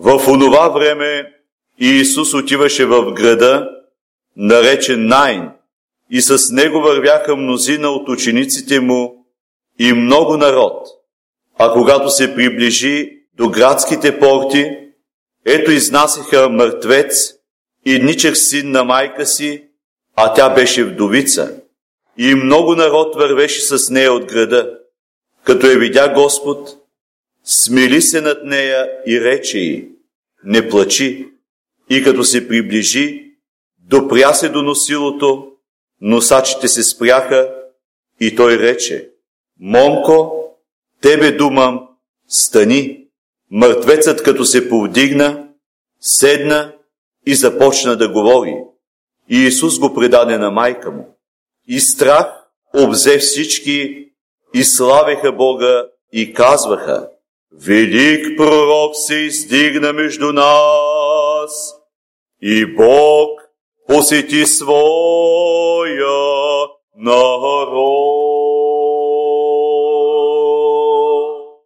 В онова време Иисус отиваше в града, наречен Наин, и с него вървяха мнозина от учениците му и много народ. А когато се приближи до градските порти, ето изнасяха мъртвец, идничък син на майка си, а тя беше вдовица. И много народ вървеше с нея от града. Като я видя Господ, смили се над нея и рече й: не плачи. И като се приближи, допря се до носилото, носачите се спряха и той рече: момко, тебе думам, стани. Мъртвецът като се повдигна, седна и започна да говори. И Исус го предаде на майка му. И страх обзе всички и славеха Бога и казваха: велик пророк се издигна между нас и Бог посети своя народ.